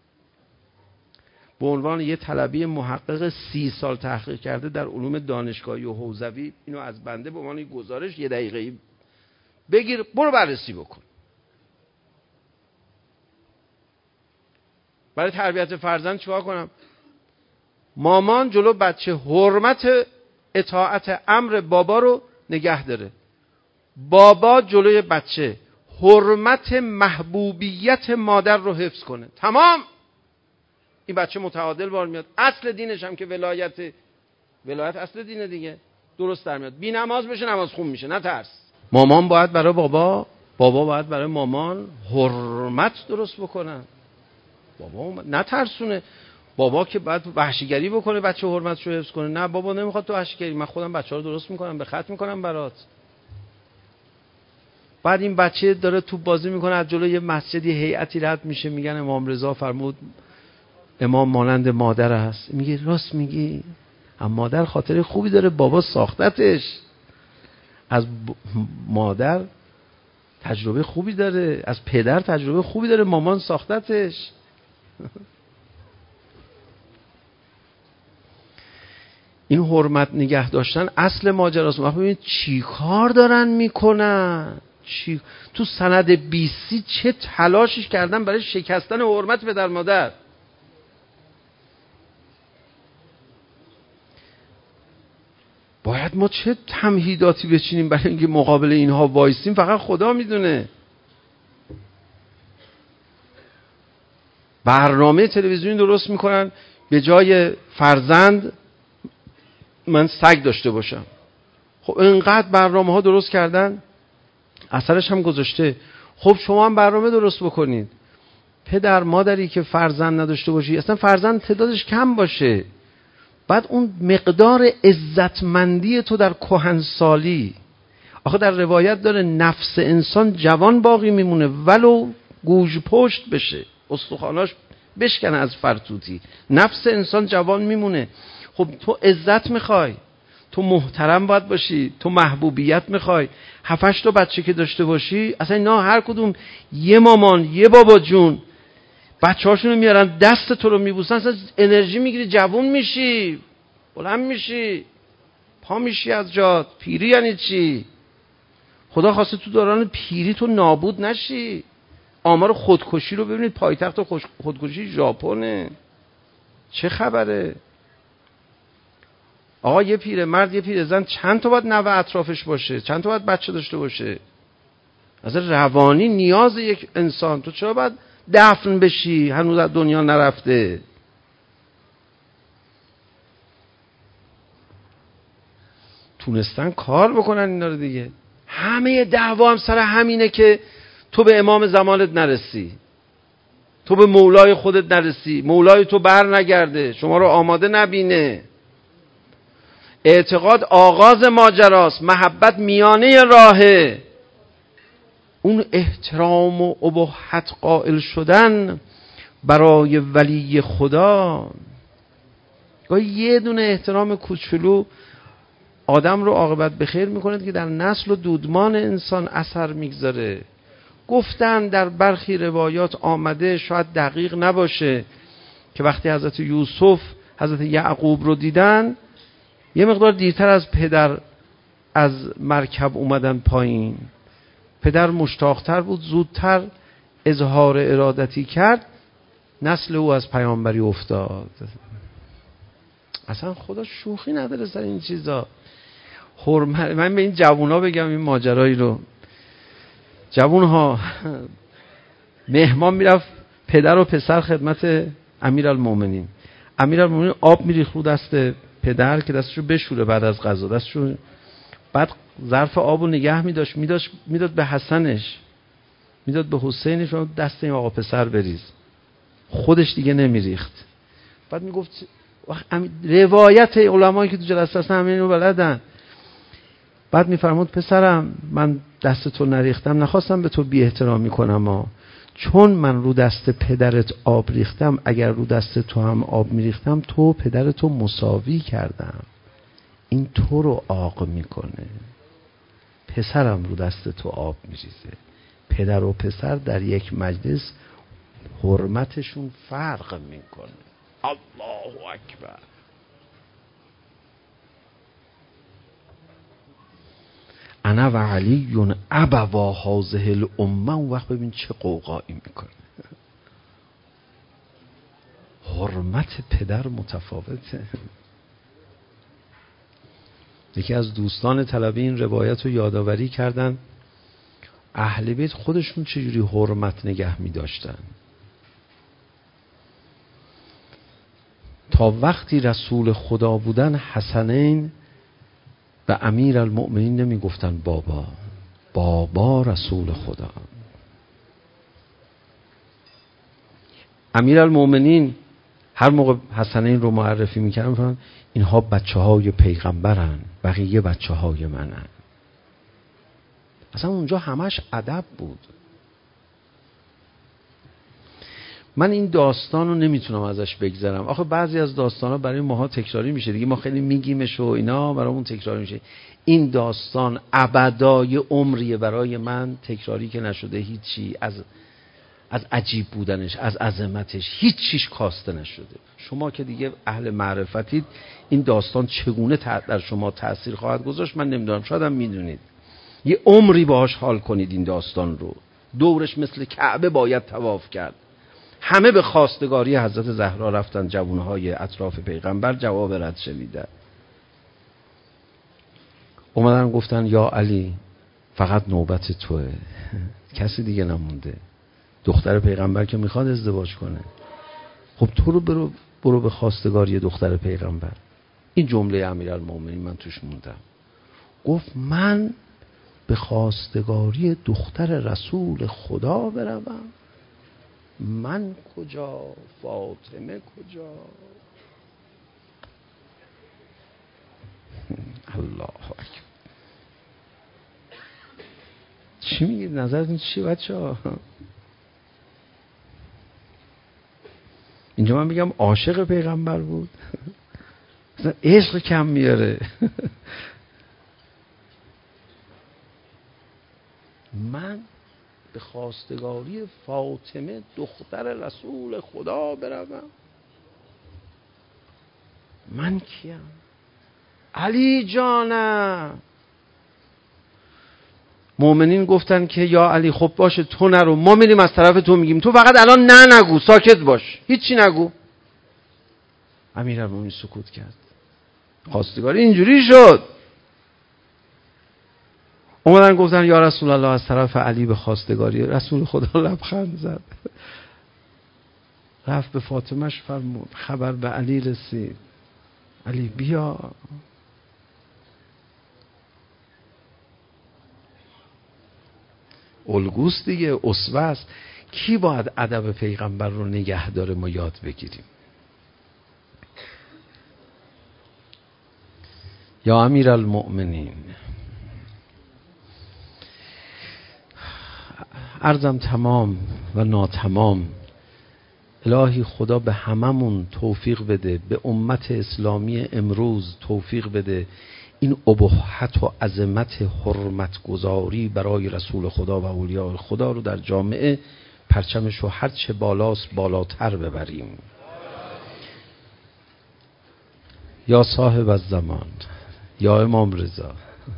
به عنوان یه طلبی محقق 30 سال تحقیق کرده در علوم دانشگاهی و حوزوی، اینو از بنده به عنوان گزارش 1 دقیقه بگیر، برو بررسی بکن. برای تربیت فرزند چیکار کنم؟ مامان جلو بچه حرمت اطاعت امر بابا رو نگه داره، بابا جلوی بچه حرمت محبوبیت مادر رو حفظ کنه. تمام. این بچه متعادل بار میاد. اصل دینش هم که ولایت اصل دینه دیگه، درست در میاد. بی نماز بشه نماز خون میشه، نه ترس. مامان باید برای بابا باید برای مامان حرمت درست بکنن. بابا نه ترسونه. بابا که باید وحشیگری بکنه بچه حرمتش رو حفظ کنه؟ نه بابا نمیخواد تو وحشیگری، من خودم بچه‌ها رو درست میکنم، به خط میکنم برات. بعد این بچه داره توپ بازی میکنه، از جلوی یه مسجدی هیئتی رد میشه، میگن امام رضا فرمود امام مانند مادر است. میگه راست میگی، اما مادر خاطر خوبی داره، بابا ساختتش. از مادر تجربه خوبی داره، از پدر تجربه خوبی داره، مامان ساختتش. این حرمت نگه داشتن اصل ماجراست. ما ببینید چی کار دارن میکنن. تو سند 20 چه تلاشش کردن برای شکستن حرمت پدر مادر. باید ما چه تمهیداتی بچینیم برای اینکه مقابل اینها وایسیم، فقط خدا میدونه. برنامه تلویزیونی درست میکنن به جای فرزند من سگ داشته باشم. خب اینقدر برنامه ها درست کردن، اثرش هم گذاشته. خب شما هم برنامه درست بکنید. پدر مادری که فرزند نداشته باشی، اصلا فرزند تعدادش کم باشه، بعد اون مقدار عزتمندی تو در کهنسالی. آخه در روایت داره نفس انسان جوان باقی میمونه ولو گوژ پشت بشه، استخواناش بشکنه از فرتوتی، نفس انسان جوان میمونه. خب تو عزت میخوای، تو محترم باید باشی، تو محبوبیت میخوای. 7-8 تا بچه که داشته باشی، اصلا اینا هر کدوم یه مامان یه بابا جون، بچه‌هاشونو میارن دست تو رو میبوسن، اصلا انرژی میگیری، جوون میشی، بلند میشی، پا میشی از جات. پیری یعنی چی؟ خدا خواسته تو دوران پیری تو نابود نشی. آمار خودکشی رو ببینید، پایتخت خودکشی ژاپنه. چه خبره؟ آقا یه پیرمرد یه پیرزن چند تا باید نوه اطرافش باشه، چند تا باید بچه داشته باشه؟ از روانی نیاز یک انسان. تو چرا باید دفن بشی هنوز از دنیا نرفته؟ تونستن کار بکنن اینا رو دیگه. همه دعوا هم سر همینه که تو به امام زمانت نرسی، تو به مولای خودت نرسی، مولای تو بر نگرده، شما رو آماده نبینه. اعتقاد آغاز ماجراست، محبت میانه راهه. اون احترام و اباحت قائل شدن برای ولی خدا، گاهی یه دونه احترام کوچولو آدم رو عاقبت به خیر میکنه که در نسل و دودمان انسان اثر میگذاره. گفتن در برخی روایات آمده، شاید دقیق نباشه، که وقتی حضرت یوسف حضرت یعقوب رو دیدن یه مقدار دیرتر از پدر از مرکب اومدن پایین. پدر مشتاقتر بود، زودتر اظهار ارادتی کرد، نسل او از پیامبری افتاد. اصلا خدا شوخی نداره سر این چیزا. من به این جوونا بگم این ماجرایی رو، جوونها مهمان میرفت پدر و پسر خدمت امیرالمومنین، امیرالمومنین آب میریخت رو دست پدر که دستشو بشوره بعد از غذا، دستشو، بعد ظرف آبو نگه میداد به حسنش، میداد به حسینش، و دست این آقا پسر بریز، خودش دیگه نمیریخت. بعد میگفت روایت علمایی که تو جلسه هستن همین رو بلدن. بعد میفرمود پسرم من دست تو نریختم، نخواستم به تو بی احترامی کنم چون من رو دست پدرت آب ریختم، اگر رو دست تو هم آب میریختم تو پدرتو مساوی کردم، این تو رو عاق میکنه. پسرم رو دست تو آب میریزه. پدر و پسر در یک مجلس حرمتشون فرق میکنه. الله اکبر. انا و علی ابوا هذه الامه. اون وقت ببین چه قوقایی میکنه. حرمت پدر متفاوته. یکی از دوستان طلبی این روایت رو یادآوری کردن، اهل بیت خودشون چجوری حرمت نگه می داشتن. تا وقتی رسول خدا بودن حسنین به امیرالمؤمنین نمی گفتن بابا، بابا رسول خدا. امیرالمؤمنین هر موقع حسنین رو معرفی میکردن میگفتن اینها بچه های پیغمبرن، بقیه بچه های منن. اصلا اونجا همش ادب بود. من این داستان رو نمیتونم ازش بگذرم. آخه بعضی از داستان‌ها برای ماها تکراری میشه دیگه، ما خیلی میگیمش و اینا برامون تکراری میشه. این داستان ابدای عمریه برای من، تکراری که نشده، هیچی از عجیب بودنش، از عظمتش هیچیش کاسته نشده. شما که دیگه اهل معرفتید، این داستان چگونه در شما تأثیر خواهد گذاشت من نمیدونم، شاید هم میدونید. یه عمری باهاش حال کنید این داستان رو. دورش مثل کعبه باید طواف کرد. همه به خواستگاری حضرت زهرا رفتن، جوانهای اطراف پیغمبر، جواب رد شنیدن. اومدن گفتن یا علی فقط نوبت توه، کسی دیگه نمونده. دختر پیغمبر که میخواد ازدواج کنه. خب تو رو برو به خواستگاری دختر پیغمبر. این جمله امیرالمومنین من توش موندم. گفت من به خواستگاری دختر رسول خدا بروم؟ من کجا؟ فاطمه کجا؟ الله اکبر. چی میگید؟ نظرتون چی بچه‌ها؟ اینجا من میگم عاشق پیغمبر بود. مثلا عشق کم میاره. من به خواستگاری فاطمه دختر رسول خدا بروم؟ من کیم؟ علی جانم. مؤمنین گفتن که یا علی خب باشه تو نرو، ما میریم از طرف تو میگیم، تو فقط الان نگو، ساکت باش، هیچی نگو. امیرالمومنین سکوت کرد. خواستگاری اینجوری شد. اومدن گفتن یا رسول الله از طرف علی به خواستگاری. رسول خدا لبخند زد، رفت به فاطمه‌اش فرمود خبر به علی رسید، علی بیا. الگوست دیگه، اسوه است. کی باید ادب پیغمبر رو نگه داره ما یاد بگیریم؟ یا امیرالمؤمنین، عرضم تمام و ناتمام. الهی خدا به هممون توفیق بده، به امت اسلامی امروز توفیق بده این ابهت و عظمت حرمت گذاری برای رسول خدا و اولیاء خدا رو در جامعه پرچمش رو هر چه بالاست بالاتر ببریم. یا صاحب الزمان، یا امام رضا،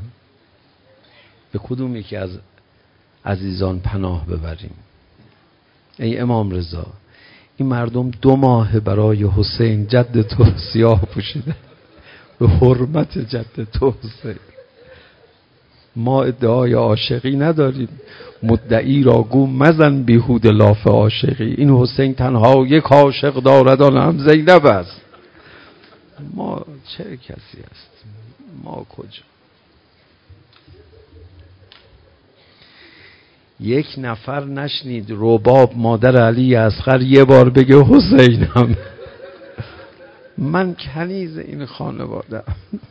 به کدوم یکی از عزیزان پناه ببریم؟ ای امام رضا، این مردم 2 ماه برای حسین جد تو سیاه پوشیده، به حرمت جد تو حسین. ما ادعای عاشقی نداریم، مدعی را گو مزن بیهود لاف عاشقی. این حسین تنها یک عاشق دارد آن هم زینب است. ما چه کسی است؟ ما کجا؟ یک نفر نشنید رباب مادر علی اصغر یه بار بگه حسینم؟ من کنیز این خانواده.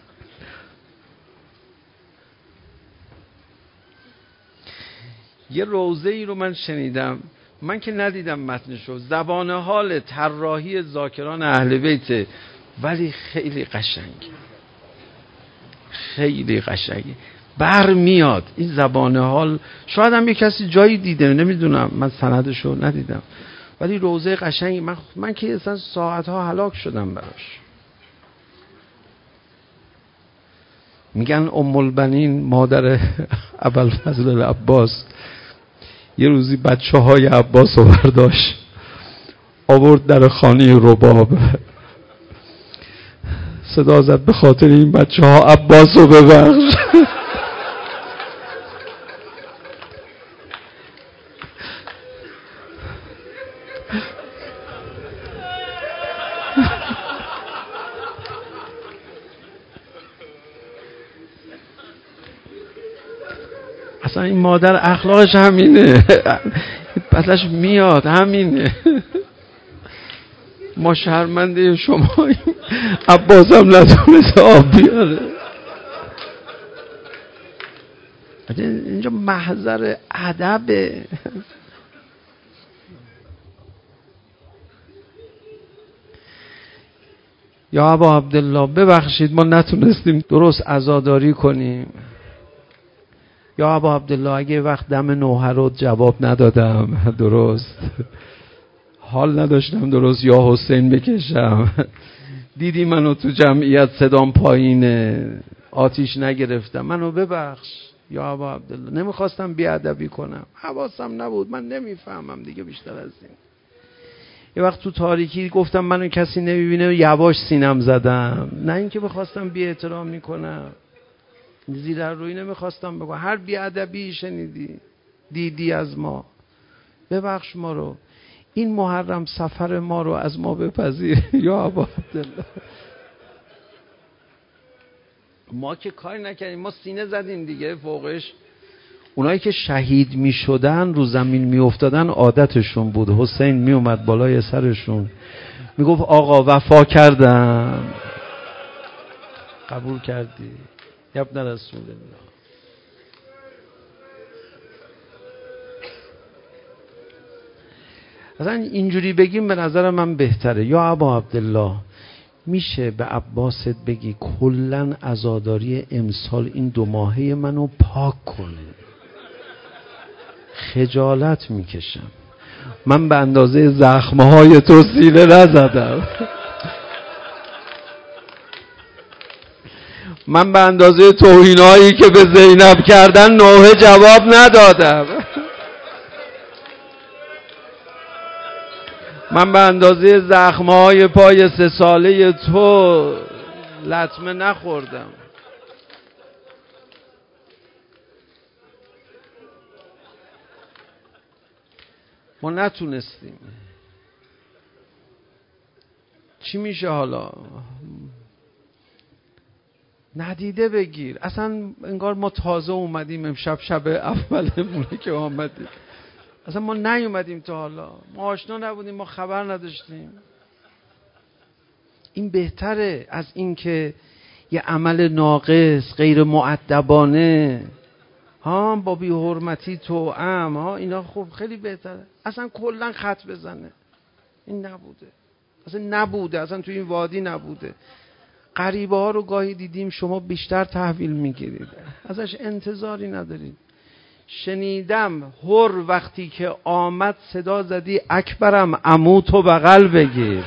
یه روضه ای رو من شنیدم، من که ندیدم متنشو، زبان حال طراحی ذاکران اهل بیت، ولی خیلی قشنگ، خیلی قشنگه، بر میاد این زبان حال. شاید هم یه کسی جایی دیده، نمیدونم، من سندشو ندیدم، ولی روضه قشنگی. من که اصلا ساعتها هلاک شدم براش. میگن ام البنین مادر ابوالفضل العباس یه روزی بچه های عباس رو برداشت آورد در خانه رباب، صدا زد به خاطر این بچه ها عباس رو ببخش. اصلا این مادر اخلاقش همینه، ازش میاد همینه. ما شرمنده شما عباس هم نتونست آب بیاره. اینجا محضر ادبه. یا ابا عبدالله ببخشید ما نتونستیم درست عزاداری کنیم. یا ابا عبدالله اگه وقت دم نوحه رو جواب ندادم درست، حال نداشتم درست یا حسین بکشم، دیدی منو تو جمعیت صدام پایینه، آتیش نگرفتم، منو ببخش یا ابا عبدالله، نمیخواستم بیادبی کنم، حواسم نبود، من نمیفهمم دیگه بیشتر از این. یه وقت تو تاریکی گفتم منو کسی نمیبینه، یواش سینم زدم، نه اینکه بخواستم بی احترامی کنم، زیر روی نمیخواستم بگم. هر بیادبی شنیدی دیدی از ما، ببخش ما رو، این محرم سفر ما رو از ما بپذیر یا ابا عبدالله. ما که کاری نکردیم، ما سینه زدیم دیگه فوقش. اونایی که شهید می شدن رو زمین می افتادن عادتشون بود، حسین می اومد بالای سرشون می گفت آقا وفا کردم. قبول کردی ابن رسول الله؟ اصلا اینجوری بگیم به نظر من بهتره. یا ابا عبدالله میشه به عباست بگی کلن عزاداری امسال این 2 ماهه منو پاک کنه، خجالت میکشم، من به اندازه زخمهای تو سینه نزدم، من به اندازه توهینایی که به زینب کردن نوحه جواب ندادم، من به اندازه زخمهای پای 3 ساله تو لطمه نخوردم. ما نتونستیم. چی میشه حالا؟ ندیده بگیر. اصلا انگار ما تازه اومدیم امشب، شب اولمونه که آمدیم، اصلا ما نیومدیم تا حالا، ما آشنا نبودیم، ما خبر نداشتیم. این بهتره از این که یه عمل ناقص غیر مؤدبانه با بی حرمتی توأم اینا خب خیلی بهتره. اصلا کلا خط بزنه. این نبوده، اصلا نبوده، اصلا تو این وادی نبوده. غریبه ها رو گاهی دیدیم شما بیشتر تحویل میگیرید، ازش انتظاری ندارید. شنیدم هر وقتی که آمد صدا زدی اکبرم عمو تو بغل بگیر.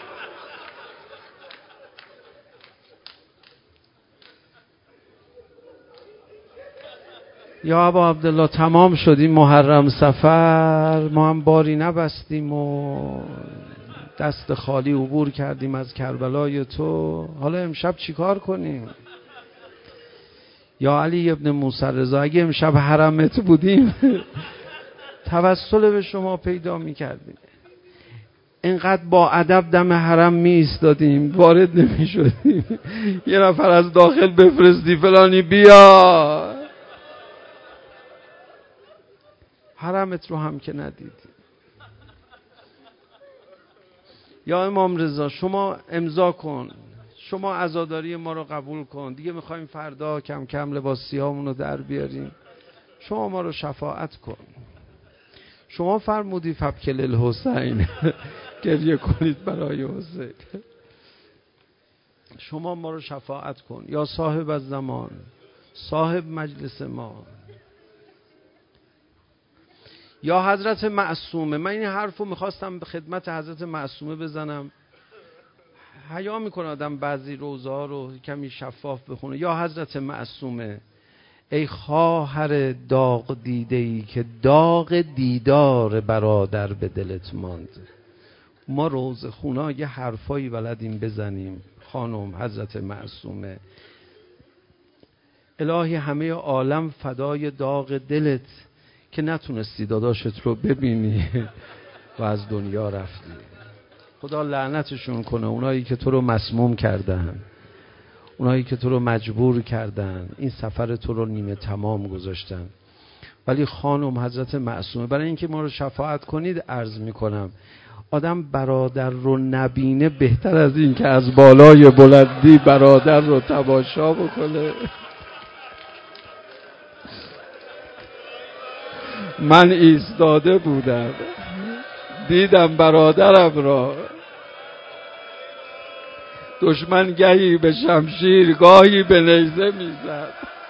یا ابا عبدالله تمام شدیم محرم سفر، ما هم باری نبستیم و دست خالی عبور کردیم از کربلای تو، حالا امشب چیکار کنیم؟ یا علی ابن موسی رضا اگه امشب حرمت بودیم توسل به شما پیدا میکردیم. اینقدر با ادب دم حرم می ایستادیم، وارد نمی شدیم. یه نفر از داخل بفرستی فلانی بیا، حرمت رو هم که ندیدی. یا امام رضا شما امضا کن، شما عزاداری ما رو قبول کن، دیگه میخوایم فردا کم کم لباس سیاهمون رو در بیاریم، شما ما رو شفاعت کن. شما فرمودی فبکل الحسین گریه کنید برای حسین، شما ما رو شفاعت کن یا صاحب الزمان، صاحب مجلس ما. یا حضرت معصومه، من این حرف رو میخواستم به خدمت حضرت معصومه بزنم، حیا میکنه آدم بعضی روزه ها رو کمی شفاف بخونه. یا حضرت معصومه ای خواهر داغ دیده‌ای که داغ دیدار برادر به دلت ماند. ما روزه خونا یه حرفایی بلدیم بزنیم. خانم حضرت معصومه الهی همه عالم فدای داغ دلت که نتونستی داداشت رو ببینی و از دنیا رفتی. خدا لعنتشون کنه اونایی که تو رو مسموم کردن، اونایی که تو رو مجبور کردن، این سفر تو رو نیمه تمام گذاشتن. ولی خانم حضرت معصومه برای اینکه ما رو شفاعت کنید عرض میکنم آدم برادر رو نبینه بهتر از این که از بالای بلندی برادر رو تماشا بکنه. من ایستاده بودم دیدم برادرم را، دشمن گاهی به شمشیر گاهی به نیزه میزد.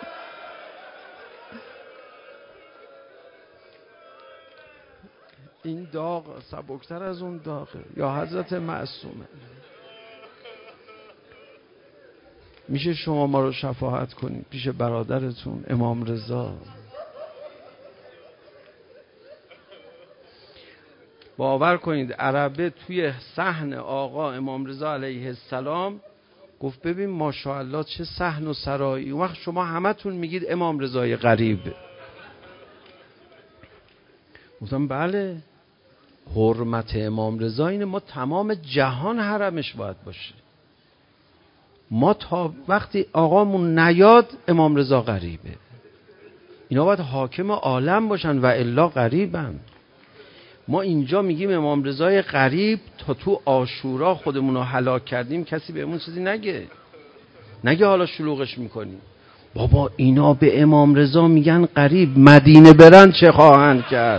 این داغ سبکتر از اون داغه. یا حضرت معصومه میشه شما ما رو شفاعت کنید پیش برادرتون امام رضا. باور کنید عربه توی صحن آقا امام رضا علیه السلام گفت ببین ماشاءالله چه صحن و سرایی. اون وقت شما همتون میگید امام رضای غریب. گفتم بله، حرمت امام رضا اینه ما تمام جهان حرمش باید باشه. ما تا وقتی آقامون نیاد امام رضا غریبه. اینا باید حاکم عالم باشن و الا غریبن. ما اینجا میگیم امام رضای غریب تا تو عاشورا خودمون رو هلاک کردیم کسی بهمون چیزی نگه حالا شلوغش میکنیم. بابا اینا به امام رضا میگن غریب، مدینه برن چه خواهند کرد؟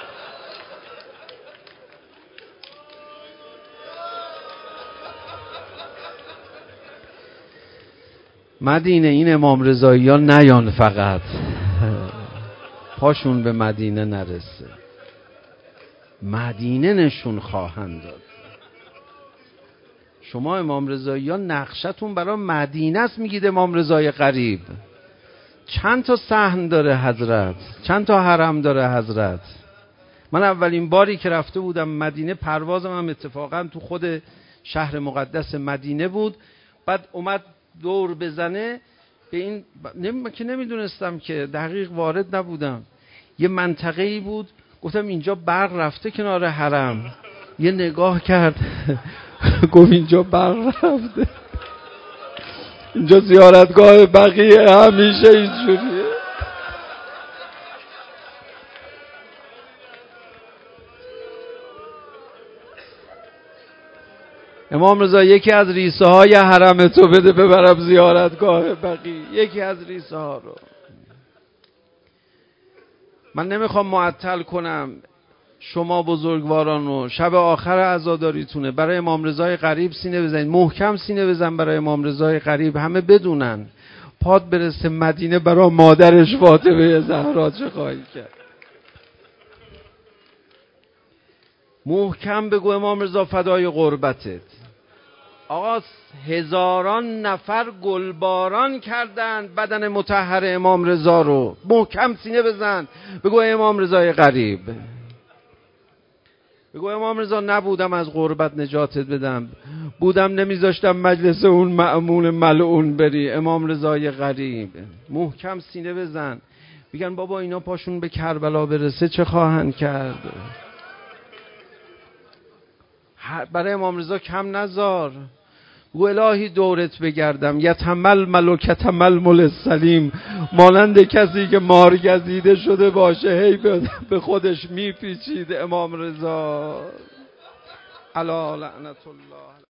مدینه این امام رضاییان نیان فقط پاشون به مدینه نرسه، مدینه نشون خواهند داد. شما امام رضاییان نقشتون برای مدینه است میگید امام رضای غریب. چند تا صحن داره حضرت، چند تا حرم داره حضرت. من اولین باری که رفته بودم مدینه پروازم هم اتفاقا تو خود شهر مقدس مدینه بود. بعد اومد دور بزنه به این که نمیدونستم که دقیق وارد نبودم. یه منطقه‌ای بود گفتم اینجا برق رفته کنار حرم. یه نگاه کرد گفت اینجا برق رفته. اینجا زیارتگاه بقیه همیشه اینجوریه. امام رضا یکی از ریسه های حرم تو بده ببرم زیارتگاه بقیه، یکی از ریسه ها رو. من نمیخوام معطل کنم شما بزرگواران رو. شب آخر عزاداریتونه، برای امام رضای غریب سینه بزنید، محکم سینه بزن برای امام رضای غریب، همه بدونن پاد برسه مدینه برای مادرش فاطمه زهرا چه خواهی کرد. محکم بگو امام رضا فدای قربتت. آقا هزاران نفر گلباران کردند بدن مطهر امام رضا رو. محکم سینه بزن بگو امام رضای غریب، بگو امام رضا نبودم از غربت نجاتت بدم، بودم نمیذاشتم مجلس اون مأمون ملعون بری، امام رضای غریب. محکم سینه بزن. میگن بابا اینا پاشون به کربلا برسه چه خواهند کرد؟ برای امام رضا کم نذار. و الهی دورت بگردم یتمل ملکتمل مل سلیم، مانند کسی که مارگزیده شده باشه هی به خودش میپیچید امام رضا علی لعنت الله.